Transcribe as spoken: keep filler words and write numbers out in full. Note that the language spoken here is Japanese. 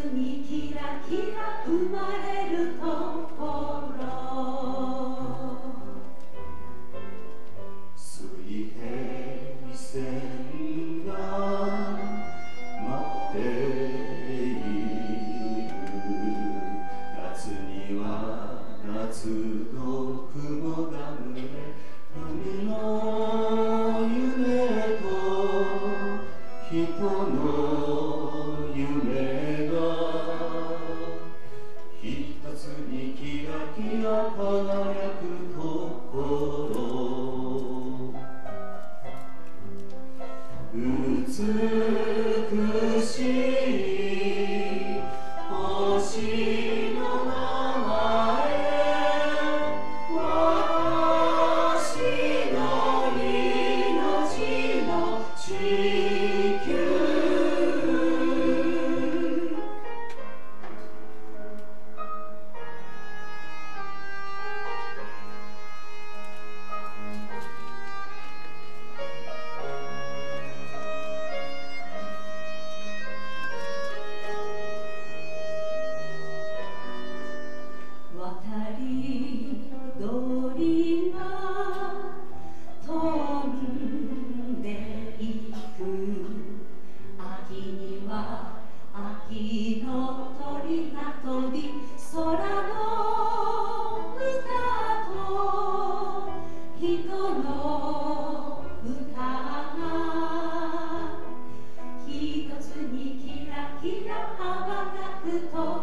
にキラキラ生まれるところ、 水平線が待っている。夏には夏の雲が濡れ、海の夢と人の夢が一つにキラキラ輝くところ、美しい星の名前、私の命の地球。渡り鳥が飛んでいく。秋には秋の鳥が飛び、空の歌と人の歌が一つにキラキラ羽ばたくと